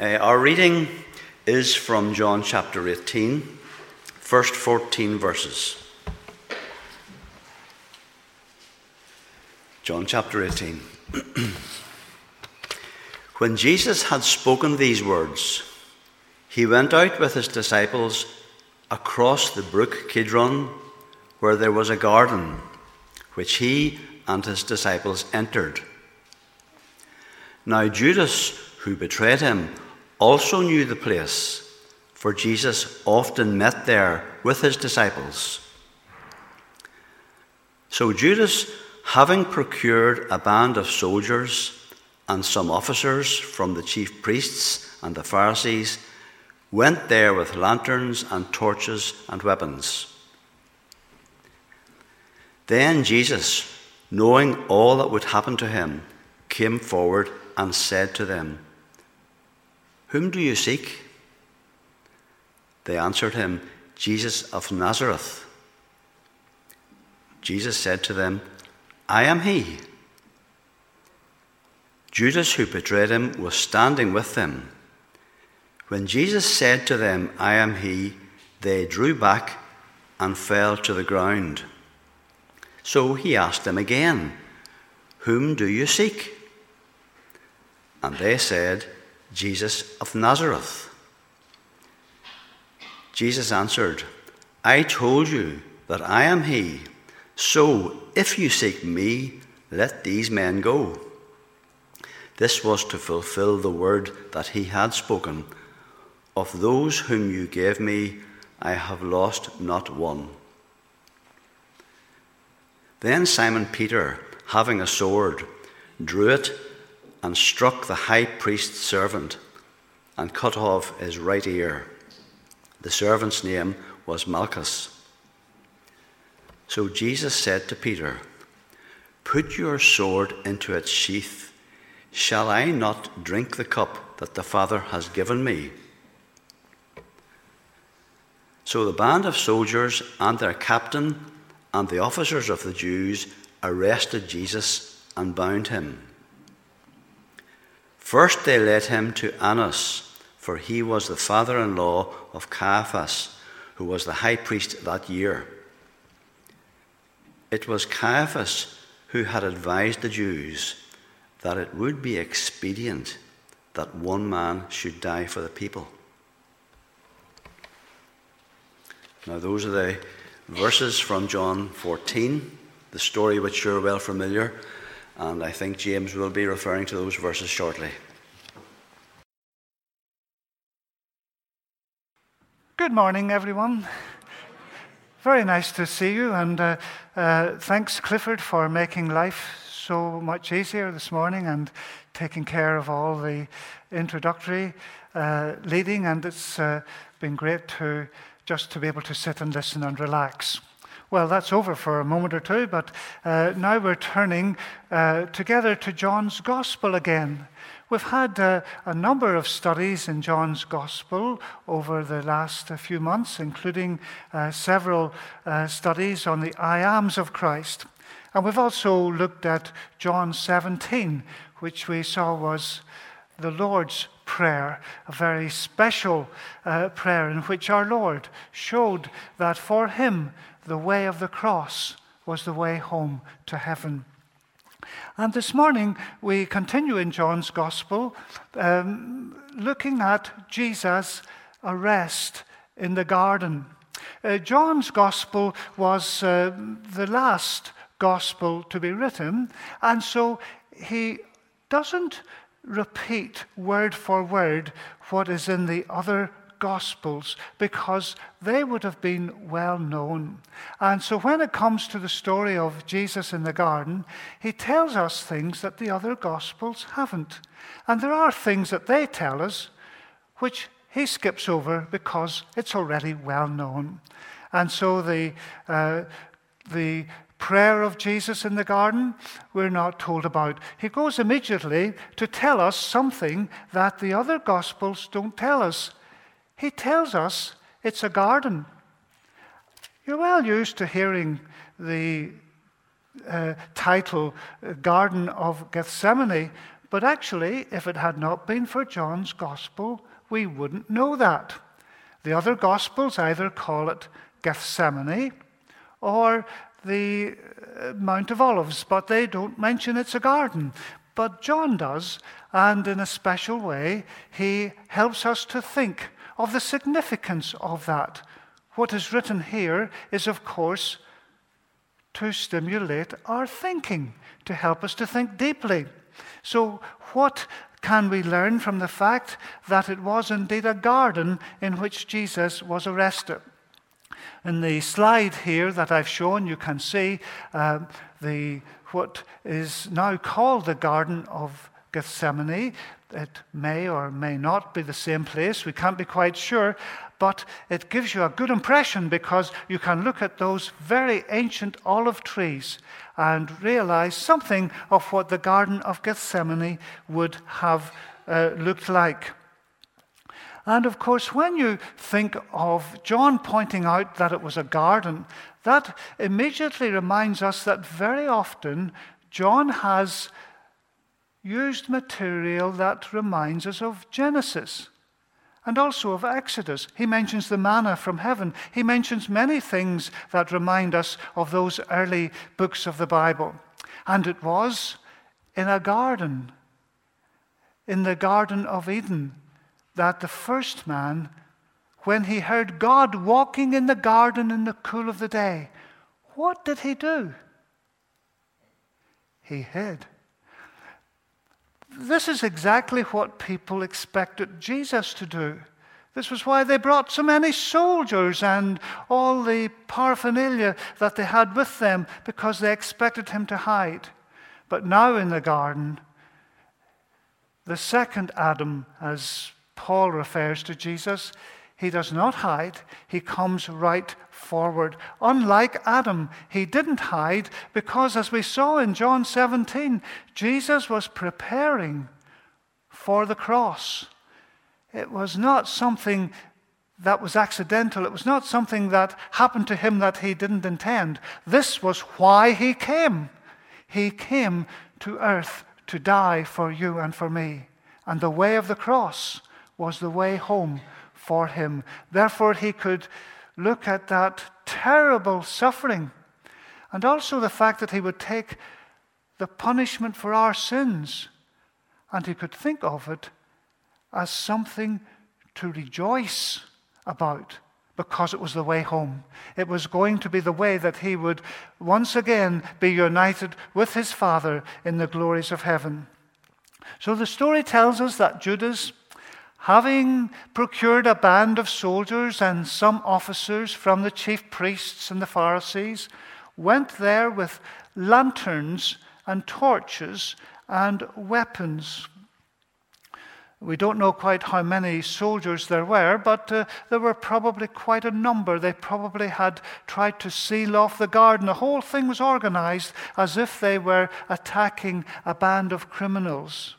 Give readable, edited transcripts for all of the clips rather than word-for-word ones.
Our reading is from John chapter 18, first 14 verses. John chapter 18. When Jesus had spoken these words, he went out with his disciples across the brook Kidron, where there was a garden, which he and his disciples entered. Now Judas, who betrayed him, also knew the place, for Jesus often met there with his disciples. So Judas, having procured a band of soldiers and some officers from the chief priests and the Pharisees, went there with lanterns and torches and weapons. Then Jesus, knowing all that would happen to him, came forward and said to them, "Whom do you seek?" They answered him, "Jesus of Nazareth." Jesus said to them, "I am he." Judas, who betrayed him, was standing with them. When Jesus said to them, "I am he," they drew back and fell to the ground. So he asked them again, "Whom do you seek?" And they said, "Jesus of Nazareth." Jesus answered, "I told you that I am he. So if you seek me, let these men go." This was to fulfill the word that he had spoken, "Of those whom you gave me, I have lost not one." Then Simon Peter, having a sword, drew it and struck the high priest's servant and cut off his right ear. The servant's name was Malchus. So Jesus said to Peter, "Put your sword into its sheath. Shall I not drink the cup that the Father has given me?" So the band of soldiers and their captain and the officers of the Jews arrested Jesus and bound him. First they led him to Annas, for he was the father-in-law of Caiaphas, who was the high priest that year. It was Caiaphas who had advised the Jews that it would be expedient that one man should die for the people. Now those are the verses from John 14, the story which you're well familiar, and I think James will be referring to those verses shortly. Good morning, everyone. Very nice to see you, and thanks, Clifford, for making life so much easier this morning and taking care of all the introductory leading, and it's been great to be able to sit and listen and relax. Well, that's over for a moment or two, but now we're turning together to John's Gospel again. We've had a number of studies in John's Gospel over the last few months, including several studies on the I Ams of Christ. And we've also looked at John 17, which we saw was the Lord's Prayer, a very special prayer in which our Lord showed that for him the way of the cross was the way home to heaven. And this morning we continue in John's Gospel looking at Jesus' arrest in the garden. John's Gospel was the last Gospel to be written, and so he doesn't repeat word for word what is in the other Gospels, because they would have been well known. And so when it comes to the story of Jesus in the garden, he tells us things that the other Gospels haven't. And there are things that they tell us which he skips over because it's already well known. And so the prayer of Jesus in the garden, we're not told about. He goes immediately to tell us something that the other Gospels don't tell us. He tells us it's a garden. You're well used to hearing the title Garden of Gethsemane, But actually, if it had not been for John's Gospel, we wouldn't know that. The other Gospels either call it Gethsemane or the Mount of Olives, but they don't mention it's a garden. But John does, and in a special way, he helps us to think of the significance of that. What is written here is, of course, to stimulate our thinking, to help us to think deeply. So what can we learn from the fact that it was indeed a garden in which Jesus was arrested? In the slide here that I've shown, you can see what is now called the Garden of Gethsemane. It may or may not be the same place. We can't be quite sure, but it gives you a good impression because you can look at those very ancient olive trees and realize something of what the Garden of Gethsemane would have looked like. And of course, when you think of John pointing out that it was a garden, that immediately reminds us that very often John has used material that reminds us of Genesis and also of Exodus. He mentions the manna from heaven. He mentions many things that remind us of those early books of the Bible. And it was in a garden, in the Garden of Eden, that the first man, when he heard God walking in the garden in the cool of the day, what did he do? He hid. This is exactly what people expected Jesus to do. This was why they brought so many soldiers and all the paraphernalia that they had with them, because they expected him to hide. But now in the garden, the second Adam, as Paul refers to Jesus, he does not hide. He comes right forward. Unlike Adam, he didn't hide because, as we saw in John 17, Jesus was preparing for the cross. It was not something that was accidental. It was not something that happened to him that he didn't intend. This was why he came. He came to earth to die for you and for me. And the way of the cross was the way home for him. Therefore, he could look at that terrible suffering and also the fact that he would take the punishment for our sins, and he could think of it as something to rejoice about because it was the way home. It was going to be the way that he would once again be united with his Father in the glories of heaven. So the story tells us that Judas, having procured a band of soldiers and some officers from the chief priests and the Pharisees, went there with lanterns and torches and weapons. We don't know quite how many soldiers there were, but there were probably quite a number. They probably had tried to seal off the garden. The whole thing was organized as if they were attacking a band of criminals.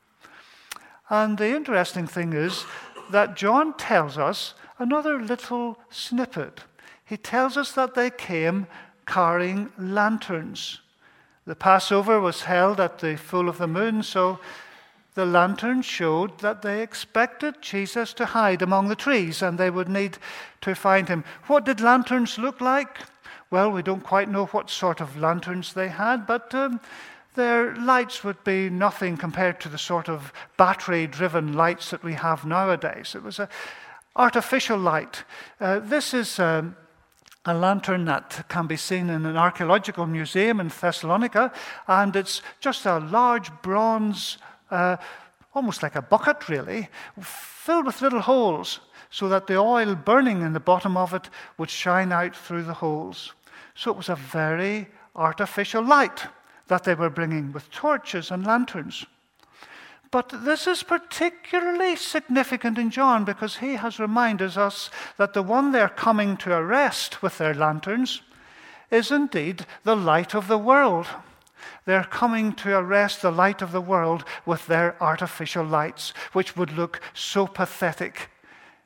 And the interesting thing is that John tells us another little snippet. He tells us that they came carrying lanterns. The Passover was held at the full of the moon, so the lanterns showed that they expected Jesus to hide among the trees and they would need to find him. What did lanterns look like? Well, we don't quite know what sort of lanterns they had, but their lights would be nothing compared to the sort of battery-driven lights that we have nowadays. It was an artificial light. This is a lantern that can be seen in an archaeological museum in Thessalonica, and it's just a large bronze, almost like a bucket really, filled with little holes so that the oil burning in the bottom of it would shine out through the holes. So it was a very artificial light that they were bringing with torches and lanterns. But this is particularly significant in John because he has reminded us that the one they're coming to arrest with their lanterns is indeed the light of the world. They're coming to arrest the light of the world with their artificial lights, which would look so pathetic,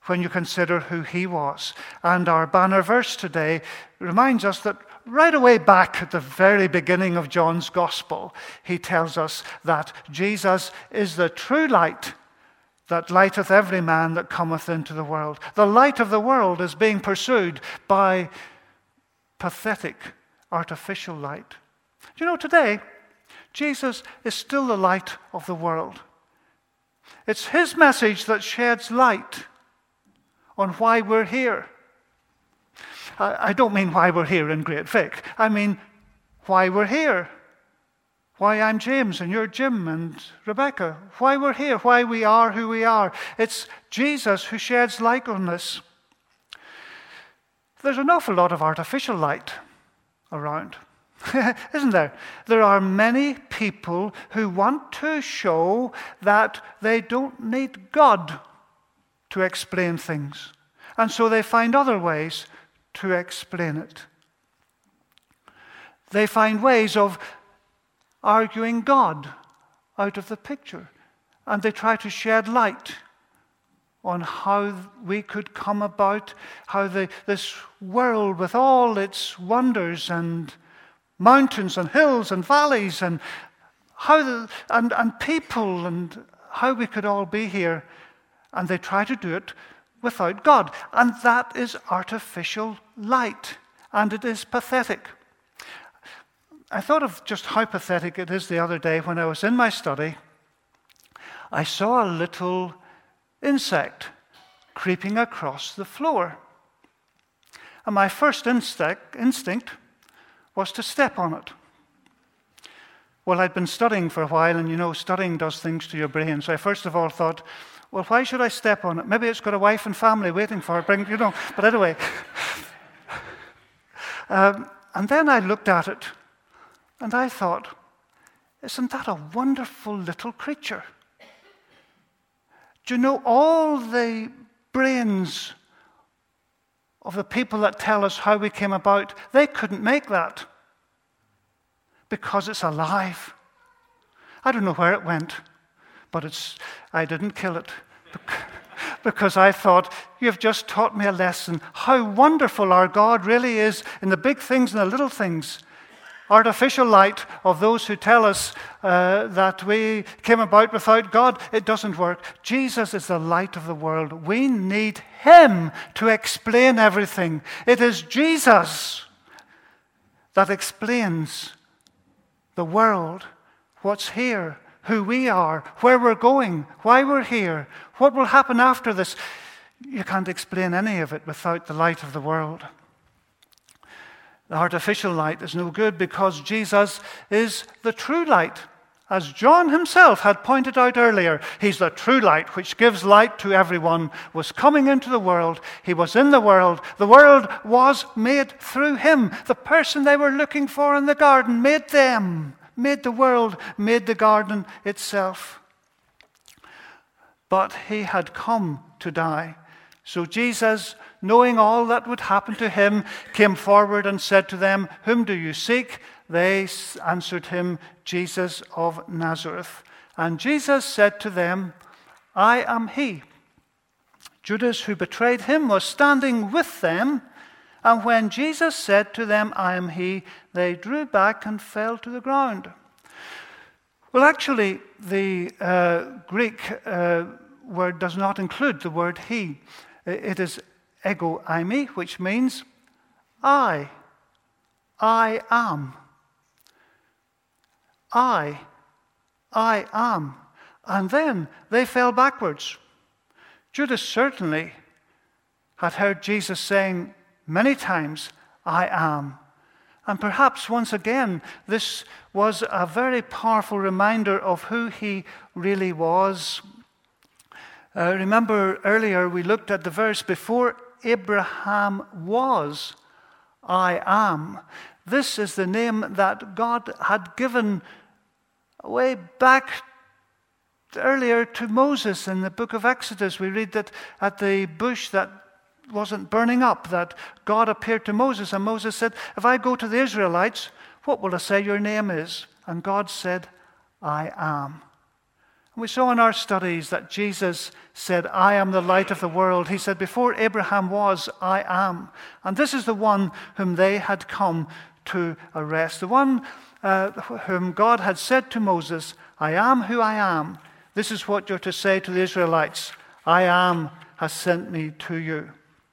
when you consider who he was. And our banner verse today reminds us that right away back at the very beginning of John's Gospel, he tells us that Jesus is the true light that lighteth every man that cometh into the world. The light of the world is being pursued by pathetic, artificial light. Do you know, today, Jesus is still the light of the world. It's his message that sheds light on why we're here. I don't mean why we're here in Great Vic. I mean why we're here. Why I'm James and you're Jim and Rebecca. Why we're here. Why we are who we are. It's Jesus who sheds light on this. There's an awful lot of artificial light around, isn't there? There are many people who want to show that they don't need God to explain things. And so they find other ways to explain it. They find ways of arguing God out of the picture. And they try to shed light on how we could come about, how this world with all its wonders and mountains and hills and valleys and and people and how we could all be here. And they try to do it without God. And that is artificial light. And it is pathetic. I thought of just how pathetic it is the other day when I was in my study. I saw a little insect creeping across the floor. And my first instinct was to step on it. Well, I'd been studying for a while, and you know, studying does things to your brain. So I first of all thought, well, why should I step on it? Maybe it's got a wife and family waiting for it, But anyway. And then I looked at it, and I thought, isn't that a wonderful little creature? Do you know, all the brains of the people that tell us how we came about, they couldn't make that because it's alive. I don't know where it went, but I didn't kill it because I thought, you've just taught me a lesson, how wonderful our God really is in the big things and the little things. Artificial light of those who tell us that we came about without God, it doesn't work. Jesus is the light of the world. We need him to explain everything. It is Jesus that explains the world, what's here, who we are, where we're going, why we're here, what will happen after this. You can't explain any of it without the light of the world. The artificial light is no good because Jesus is the true light. As John himself had pointed out earlier, he's the true light which gives light to everyone, was coming into the world. He was in the world. The world was made through him. The person they were looking for in the garden made them, made the world, made the garden itself. But he had come to die. So Jesus, knowing all that would happen to him, came forward and said to them, "Whom do you seek?" They answered him, "Jesus of Nazareth." And Jesus said to them, "I am he." Judas, who betrayed him, was standing with them. And when Jesus said to them, "I am he," they drew back and fell to the ground. Well, actually, the Greek word does not include the word he. It is ego eimi, which means I am. I am. And then they fell backwards. Judas certainly had heard Jesus saying many times, "I am." And perhaps once again, this was a very powerful reminder of who he really was. Remember earlier we looked at the verse, "Before Abraham was, I am." This is the name that God had given way back earlier to Moses in the book of Exodus. We read that at the bush that wasn't burning up, that God appeared to Moses, and Moses said, "If I go to the Israelites, what will I say your name is?" And God said, "I am." We saw in our studies that Jesus said, I am the light of the world. He said, before Abraham was, I am. And this is the one whom they had come to arrest. The one whom God had said to Moses, I am who I am. This is what you're to say to the Israelites. I am has sent me to you.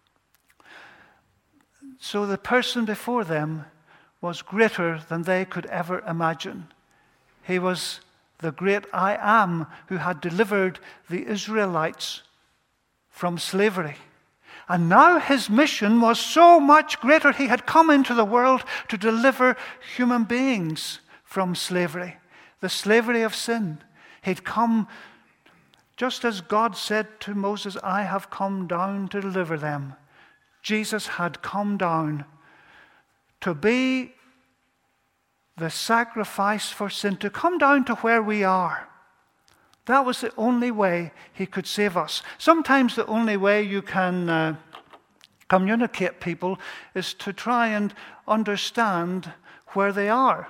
So the person before them was greater than they could ever imagine. He was the great I am who had delivered the Israelites from slavery. And now his mission was so much greater. He had come into the world to deliver human beings from slavery, the slavery of sin. He'd come just as God said to Moses, I have come down to deliver them. Jesus had come down to be the sacrifice for sin, to come down to where we are. That was the only way he could save us. Sometimes the only way you can communicate people is to try and understand where they are.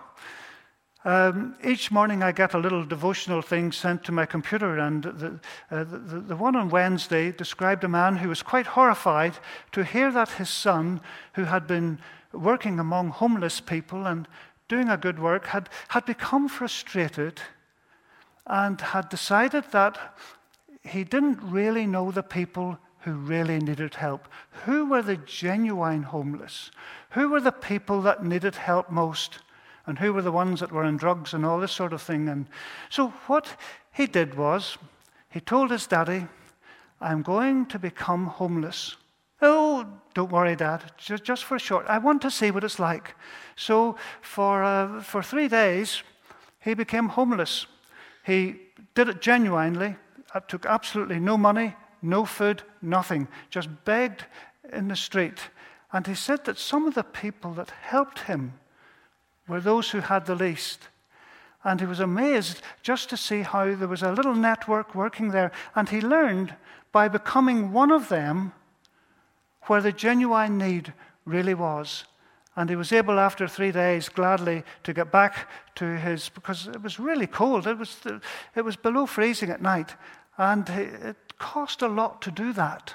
Each morning I get a little devotional thing sent to my computer, and the one on Wednesday described a man who was quite horrified to hear that his son, who had been working among homeless people and doing a good work, had become frustrated and had decided that he didn't really know the people who really needed help. Who were the genuine homeless? Who were the people that needed help most? And who were the ones that were on drugs and all this sort of thing? And so what he did was, he told his daddy, I'm going to become homeless. Oh, don't worry, Dad, just for a short. I want to see what it's like. So for 3 days, he became homeless. He did it genuinely, took absolutely no money, no food, nothing, just begged in the street. And he said that some of the people that helped him were those who had the least. And he was amazed just to see how there was a little network working there. And he learned by becoming one of them where the genuine need really was. And he was able, after 3 days, gladly to get back to his, because it was really cold. It was below freezing at night. And it cost a lot to do that.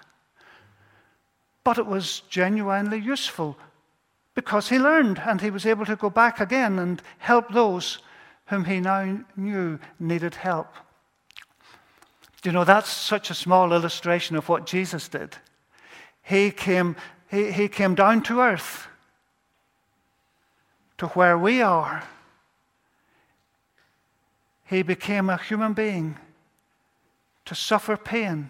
But it was genuinely useful, because he learned, and he was able to go back again and help those whom he now knew needed help. You know, that's such a small illustration of what Jesus did. He came down to earth, to where we are. He became a human being to suffer pain,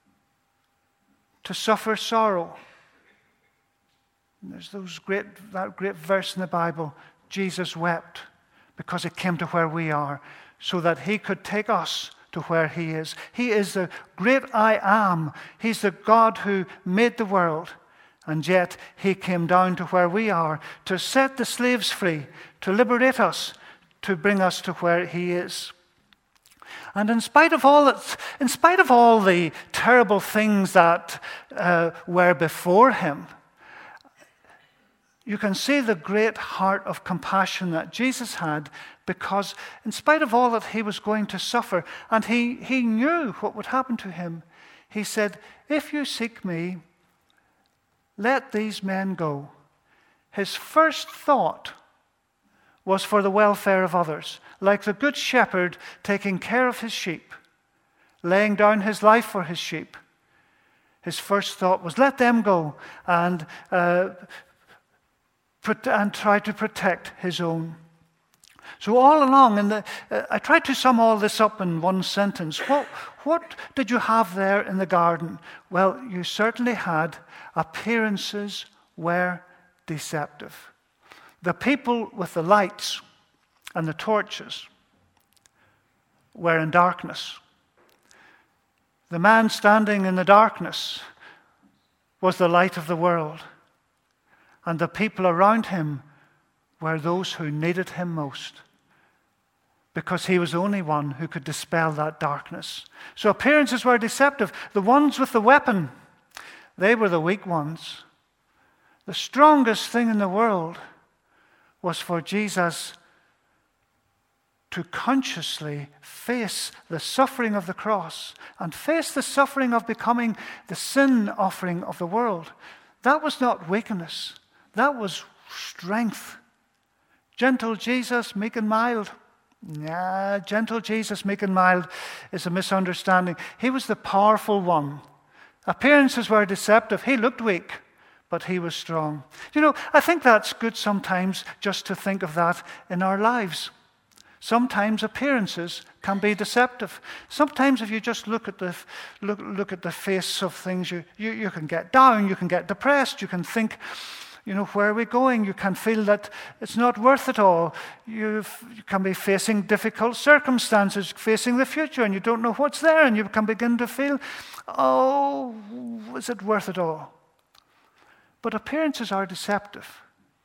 to suffer sorrow. And there's that great verse in the Bible, Jesus wept because he came to where we are, so that he could take us to where he is. He is the great I am. He's the God who made the world. And yet he came down to where we are to set the slaves free, to liberate us, to bring us to where he is. And in spite of all the terrible things that were before him, you can see the great heart of compassion that Jesus had, because in spite of all that he was going to suffer, and he knew what would happen to him, he said, if you seek me, let these men go. His first thought was for the welfare of others, like the good shepherd taking care of his sheep, laying down his life for his sheep. His first thought was, let them go, and try to protect his own. So all along, I tried to sum all this up in one sentence. What did you have there in the garden? Well, you certainly had appearances were deceptive. The people with the lights and the torches were in darkness. The man standing in the darkness was the light of the world. And the people around him were those who needed him most, because he was the only one who could dispel that darkness. So appearances were deceptive. The ones with the weapon, they were the weak ones. The strongest thing in the world was for Jesus to consciously face the suffering of the cross and face the suffering of becoming the sin offering of the world. That was not weakness. That was strength. Gentle Jesus, meek and mild. Gentle Jesus, meek and mild is a misunderstanding. He was the powerful one. Appearances were deceptive. He looked weak, but he was strong. I think that's good sometimes just to think of that in our lives. Sometimes appearances can be deceptive. Sometimes if you just look at the face of things, you can get down, you can get depressed, you can think, where are we going? You can feel that it's not worth it all. You can be facing difficult circumstances, facing the future, and you don't know what's there, and you can begin to feel, is it worth it all? But appearances are deceptive.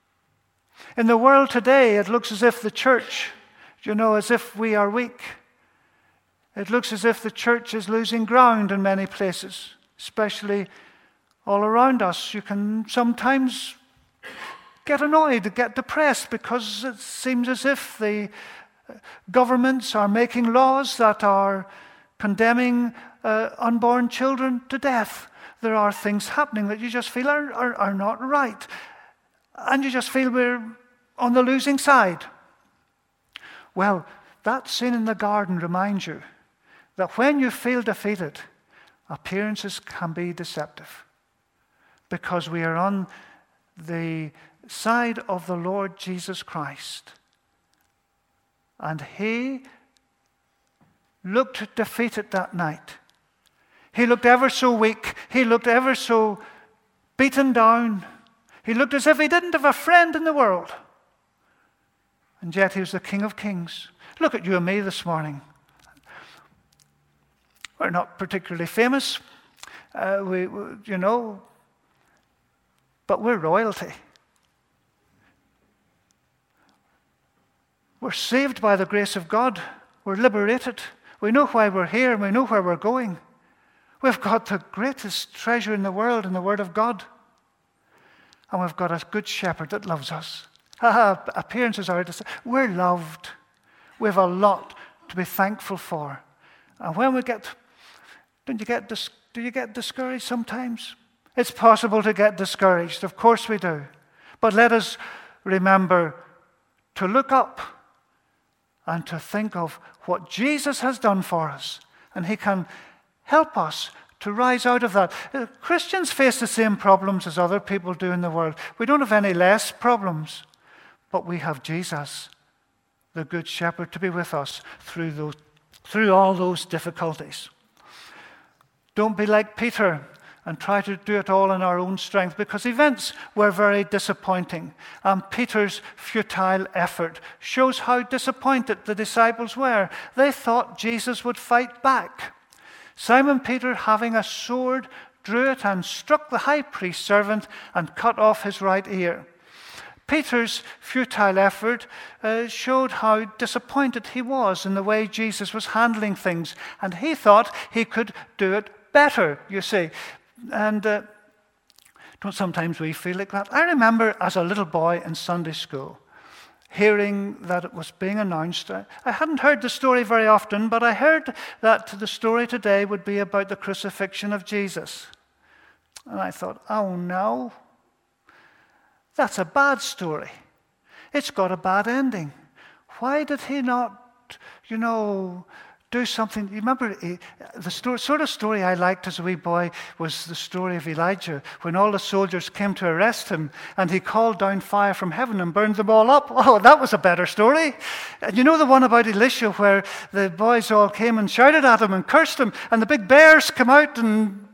In the world today, it looks as if the church, as if we are weak. It looks as if the church is losing ground in many places, especially all around us. You can sometimes get annoyed, get depressed, because it seems as if the governments are making laws that are condemning unborn children to death. There are things happening that you just feel are not right. And you just feel we're on the losing side. Well, that scene in the garden reminds you that when you feel defeated, appearances can be deceptive, because we are on the side of the Lord Jesus Christ. And he looked defeated that night. He looked ever so weak. He looked ever so beaten down. He looked as if he didn't have a friend in the world. And yet he was the King of Kings. Look at you and me this morning. We're not particularly famous, but we're royalty. We're saved by the grace of God. We're liberated. We know why we're here, and we know where we're going. We've got the greatest treasure in the world in the Word of God. And we've got a good shepherd that loves us. Appearances are deceptive. We're loved. We have a lot to be thankful for. And when do you get discouraged sometimes? It's possible to get discouraged. Of course we do. But let us remember to look up and to think of what Jesus has done for us. And he can help us to rise out of that. Christians face the same problems as other people do in the world. We don't have any less problems. But we have Jesus, the Good Shepherd, to be with us through all those difficulties. Don't be like Peter and try to do it all in our own strength, because events were very disappointing. And Peter's futile effort shows how disappointed the disciples were. They thought Jesus would fight back. Simon Peter, having a sword, drew it and struck the high priest's servant and cut off his right ear. Peter's futile effort showed how disappointed he was in the way Jesus was handling things, and he thought he could do it better, you see. And don't sometimes we feel like that? I remember as a little boy in Sunday school hearing that it was being announced. I hadn't heard the story very often, but I heard that the story today would be about the crucifixion of Jesus. And I thought, oh no, that's a bad story. It's got a bad ending. Why did he not, do something? You remember the sort of story I liked as a wee boy was the story of Elijah, when all the soldiers came to arrest him and he called down fire from heaven and burned them all up. Oh, that was a better story. And you know the one about Elisha, where the boys all came and shouted at him and cursed him, and the big bears come out and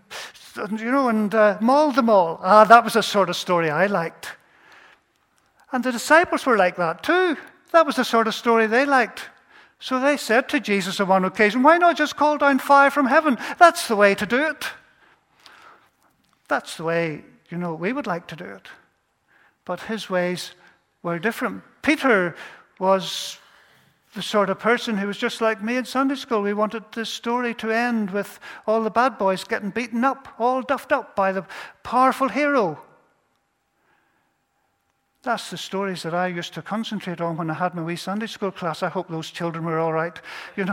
mauled them all. That was the sort of story I liked. And the disciples were like that too. That was the sort of story they liked. So they said to Jesus on one occasion, why not just call down fire from heaven? That's the way to do it. That's the way, we would like to do it. But his ways were different. Peter was the sort of person who was just like me in Sunday school. We wanted this story to end with all the bad boys getting beaten up, all duffed up by the powerful hero. That's the stories that I used to concentrate on when I had my wee Sunday school class. I hope those children were all right. Isn't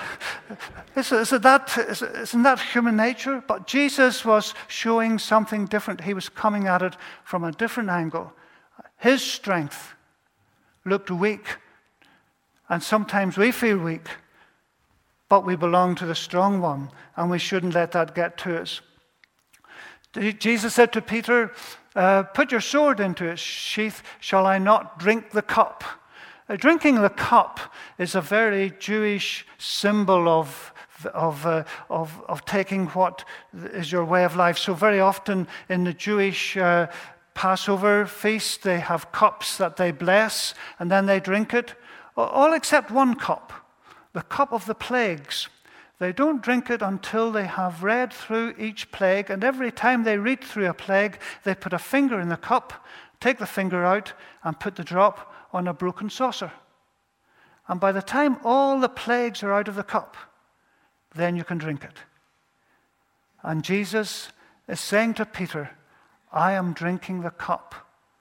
that human nature? But Jesus was showing something different. He was coming at it from a different angle. His strength looked weak, and sometimes we feel weak, but we belong to the strong one, and we shouldn't let that get to us. Jesus said to Peter, put your sword into its sheath. Shall I not drink the cup? Drinking the cup is a very Jewish symbol of taking what is your way of life. So very often in the Jewish Passover feast, they have cups that they bless, and then they drink it. All except one cup, the cup of the plagues. They don't drink it until they have read through each plague, and every time they read through a plague, they put a finger in the cup, take the finger out, and put the drop on a broken saucer. And by the time all the plagues are out of the cup, then you can drink it. And Jesus is saying to Peter, I am drinking the cup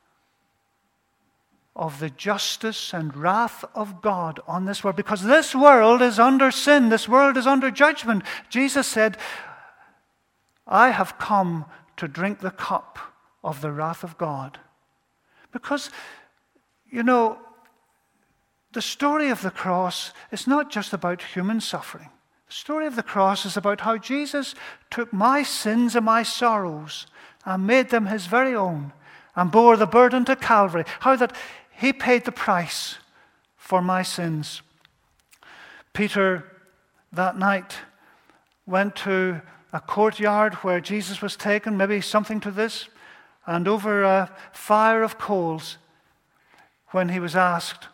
of the justice and wrath of God on this world, because this world is under sin, this world is under judgment. Jesus said, I have come to drink the cup of the wrath of God. Because, the story of the cross is not just about human suffering. The story of the cross is about how Jesus took my sins and my sorrows and made them his very own and bore the burden to Calvary. How that he paid the price for my sins. Peter, that night, went to a courtyard where Jesus was taken, maybe something to this, and over a fire of coals, when he was asked,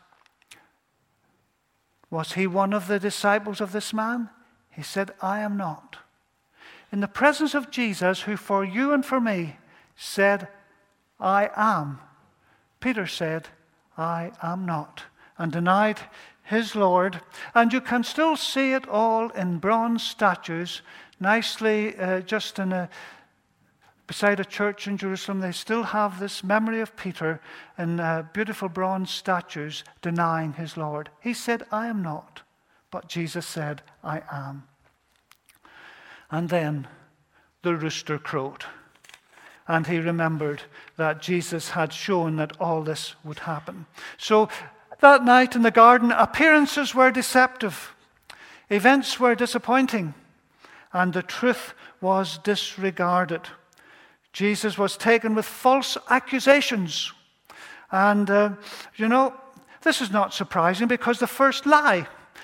was he one of the disciples of this man? He said, I am not. In the presence of Jesus, who for you and for me said, I am, Peter said, I am not, and denied his Lord. And you can still see it all in bronze statues, nicely just beside a church in Jerusalem. They still have this memory of Peter in beautiful bronze statues denying his Lord. He said, I am not, but Jesus said, I am. And then the rooster crowed. And he remembered that Jesus had shown that all this would happen. So that night in the garden, appearances were deceptive. Events were disappointing. And the truth was disregarded. Jesus was taken with false accusations. And, this is not surprising because the first lie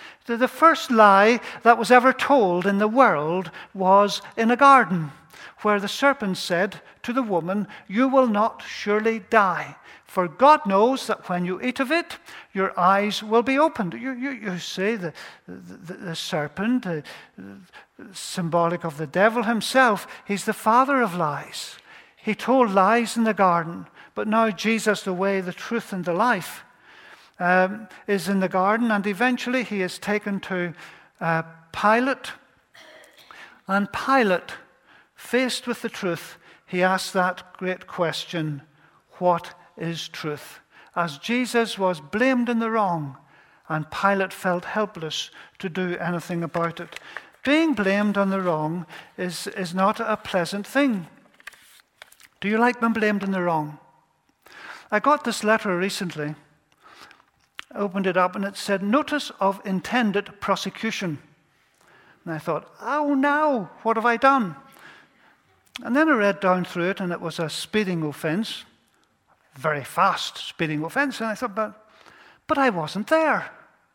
that was ever told in the world was in a garden, where the serpent said to the woman, you will not surely die, for God knows that when you eat of it, your eyes will be opened. You see, the serpent, symbolic of the devil himself, he's the father of lies. He told lies in the garden, but now Jesus, the way, the truth, and the life, is in the garden, and eventually he is taken to Pilate, and Pilate, faced with the truth, he asked that great question, what is truth? As Jesus was blamed in the wrong, and Pilate felt helpless to do anything about it. Being blamed on the wrong is not a pleasant thing. Do you like being blamed in the wrong? I got this letter recently. I opened it up and it said, notice of intended prosecution. And I thought, oh no, what have I done? And then I read down through it, and it was a speeding offence, very fast speeding offence. And I thought, but I wasn't there.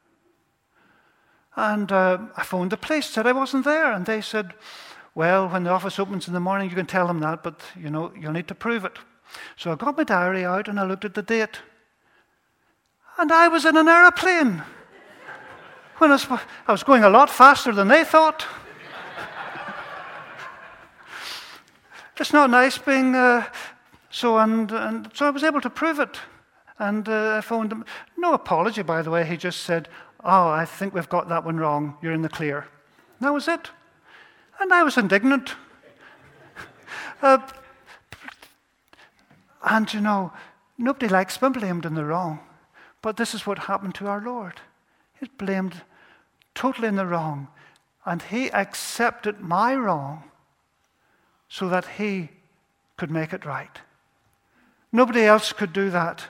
And I phoned the police, said I wasn't there. And they said, well, when the office opens in the morning, you can tell them that, but, you'll need to prove it. So I got my diary out and I looked at the date. And I was in an aeroplane. When I was going a lot faster than they thought. It's not nice being so I was able to prove it. And I phoned him. No apology, by the way. He just said, oh, I think we've got that one wrong. You're in the clear. And that was it. And I was indignant. Nobody likes being blamed in the wrong, but this is what happened to our Lord. He's blamed totally in the wrong, and he accepted my wrong so that he could make it right. Nobody else could do that.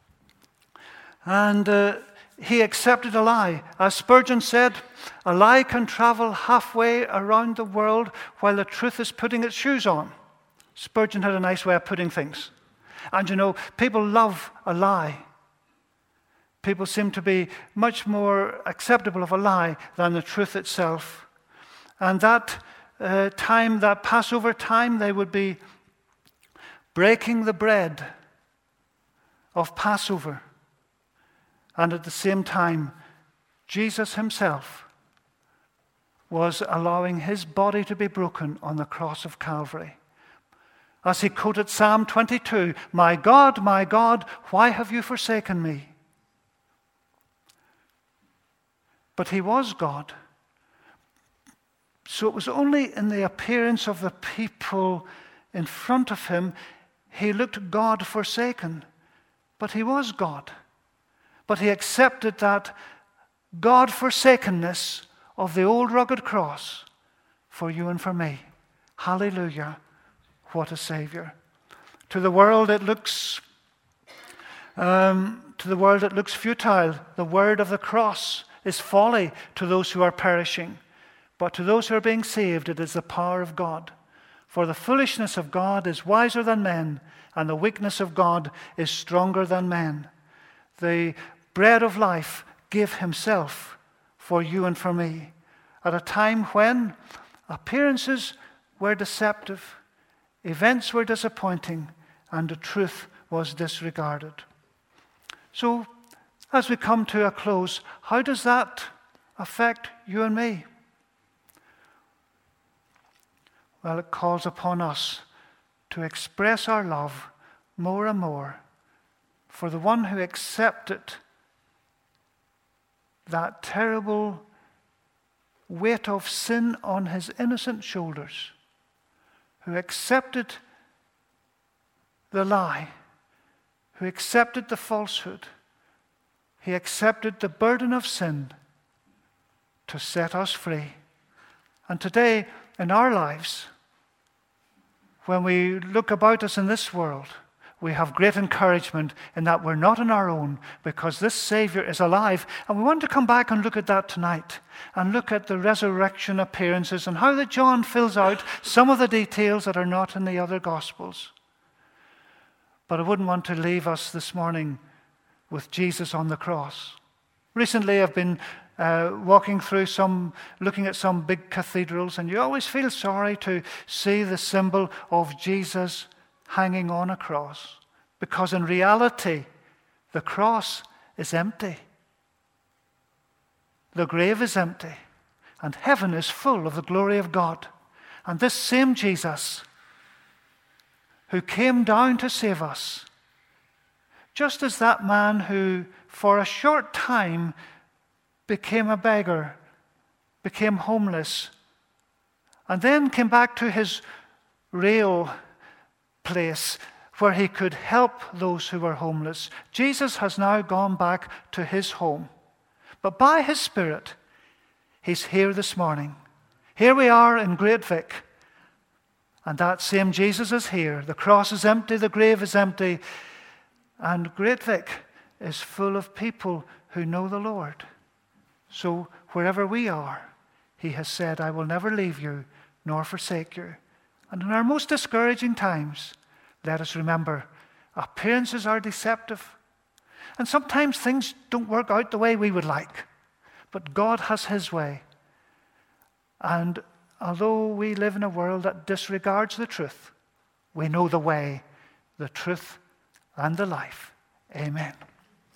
And he accepted a lie. As Spurgeon said, a lie can travel halfway around the world while the truth is putting its shoes on. Spurgeon had a nice way of putting things. And you know, people love a lie. People seem to be much more acceptable of a lie than the truth itself. And that time, that Passover time, they would be breaking the bread of Passover. And at the same time, Jesus himself was allowing his body to be broken on the cross of Calvary. As he quoted Psalm 22, my God, why have you forsaken me?" But he was God. So it was only in the appearance of the people in front of him he looked God forsaken. But he was God. But he accepted that God forsakenness of the old rugged cross for you and for me. Hallelujah. What a Savior. To the world it looks futile. The word of the cross is folly to those who are perishing. But to those who are being saved, it is the power of God. For the foolishness of God is wiser than men, and the weakness of God is stronger than men. The bread of life gave himself for you and for me at a time when appearances were deceptive, events were disappointing, and the truth was disregarded. So, as we come to a close, how does that affect you and me? Well, it calls upon us to express our love more and more for the one who accepted that terrible weight of sin on his innocent shoulders, who accepted the lie, who accepted the falsehood. He accepted the burden of sin to set us free. And today, in our lives, when we look about us in this world, we have great encouragement in that we're not on our own, because this Savior is alive. And we want to come back and look at that tonight, and look at the resurrection appearances and how that John fills out some of the details that are not in the other Gospels. But I wouldn't want to leave us this morning with Jesus on the cross. Recently I've been walking through looking at some big cathedrals, and you always feel sorry to see the symbol of Jesus hanging on a cross, because in reality the cross is empty. The grave is empty, and heaven is full of the glory of God. And this same Jesus who came down to save us, just as that man who for a short time became a beggar, became homeless, and then came back to his real place where he could help those who were homeless. Jesus has now gone back to his home. But by his Spirit, he's here this morning. Here we are in Great Vic. And that same Jesus is here. The cross is empty, the grave is empty, and Great Vic is full of people who know the Lord. So wherever we are, he has said, I will never leave you nor forsake you. And in our most discouraging times, let us remember, appearances are deceptive. And sometimes things don't work out the way we would like. But God has his way. And although we live in a world that disregards the truth, we know the way, the truth, and the life. Amen.